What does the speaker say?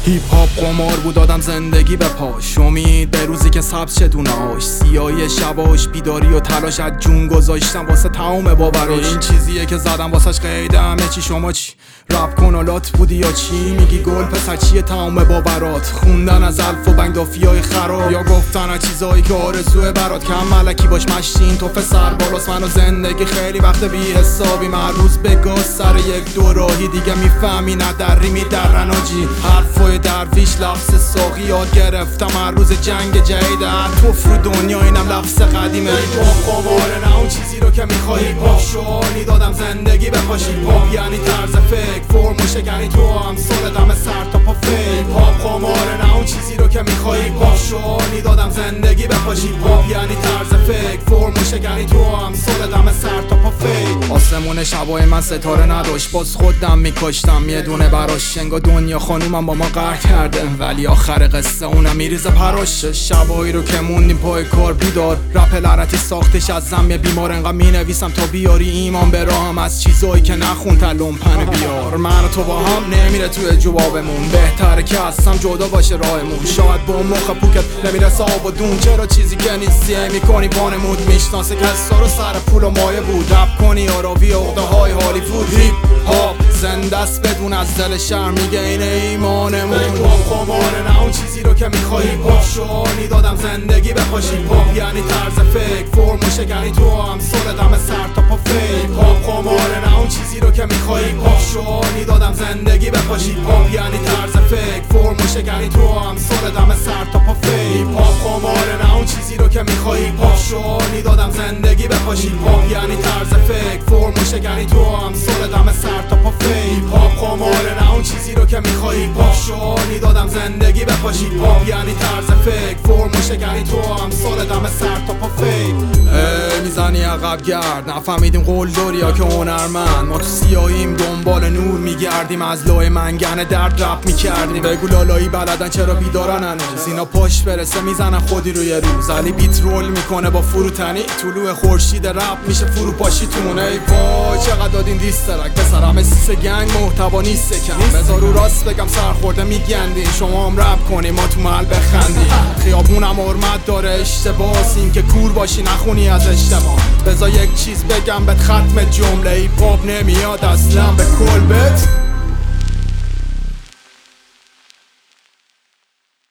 هیپ هاپ قمار بود دادم زندگی به پاش، امید به روزی که سبز شه دونه‌هاش، سیاهی شباش بیداری و تلاش از جون گذاشتم واسه تمام باوراش. این چیزیه که زدم واسش قیده همه چی. شما چی؟ رپ کنالات بودی یا چی؟ میگی گل پسر چیه تمام باورات؟ خوندن از الف و بنگدافیای خراب یا گفتن از چیزایی که آرزوه برات؟ کم ملکی باش مشتین تو پسر بالاست. من و زندگی خیلی وقت بی حسابی، من روز به گاز سر یک دو راهی دیگه میفهمی ندری میدرن آجی. حرفای درویش لفظ ساقی یاد گرفتم هر روز جنگ جدید توف رو دنیا، اینم لفظ قدیمه. پاپ قماره نه اون چیزی رو که میخوایی، پاپ شعاری دادم زندگی بپاشی. پاپ یعنی طرز فکر، فرم و شکنی تو هم سال دم سر تا پا فکر. پاپ قماره نه اون چیزی رو که میخوایی، پاپ شعاری دادم زندگی بپاشی. پاپ یعنی طرز فکر، فرم و شکنی تو هم سال دم سر تا پا فکر. آسمون شبای من ستاره نداشت، باز خودم میکاشتم یه دونه براش. انگار دنیا خانومم با ما قهر کرده ولی آخر قصه اونم میریزه پراش. شبایی رو که موندیم پای کار بیدار، رپ لعنتی ساختش از زم بیمار. انقدر مینویسم تا بیاری ایمان به راهم، از چیزایی که نخون لومپن بیار. من و تو با هم نمیره توی جوابمون، بهتره که هستم جدا باشه راهمون. شاید با مخ پوکت نمیرسه آب و دون، چرا چیزی که نیستی میکنی وانمود. میشناسه کسا رو سر پول و مایه بود، رپ کنی آراوی عقده های هالیوود. هیپ هاپ زنده است بدون از دل شهر، میگه این ایمانمون. پاپ قماره نه اون چیزی رو که میخوایی، پاپ شعاری دادم زندگی بپاشی. پاپ یعنی طرز فکر، فرم و شکنی تو هم سال دم سر تا پا فکر. پاپ قماره نه اون چیزی رو که میخوایی، پاپ شعاری دادم زندگی بپاشی. پاپ یعنی طرز فکر، فرم و شکنی تو هم سال دم سر تا پا فکر. پاپ قماره نه اون چیزی رو که میخوایی، پاپ شعاری دادم زندگی بپاشی. پاپ یعنی طرز فکر، فرم و شکنی تو هم سال دم سر تا پا فکر. پاپ قماره نه اون چیزی رو که میخوایی، پاپ شعاری دادم زندگی بپاشی. پاپ یعنی طرز فکر، فرم و شکنی تو هم سال دم سر تا پا فکر. میزنی عقب گرد، نفهمیدیم قلدریا که هنرمند. ما تو سیاهیم دنبال نور میگردیم، از لای منگنه درد رپ میکردیم. بگو لالایی بلدن چرا بیدارن هنوز، اینا پاش برسه میزنن خودی روی روز. علی بیت رول میکنه با فروتنی، طلوع خورشید رپ میشه فروپاشی تونه. ای وای چقدر دادین دیسترک پسر، همه سیس گنگ محتوا نیست کم. بذار رو راست بگم سرخورده میگندین، شما هم رپ کنی ما تو محل بخندیم. خیابونم حرمت داره اشتباس، این که کور باشی نخونی از اجتماع. بذار یک چیز بگم بهت ختم جمله، ای پاپ نمیاد اصلا به کلبت.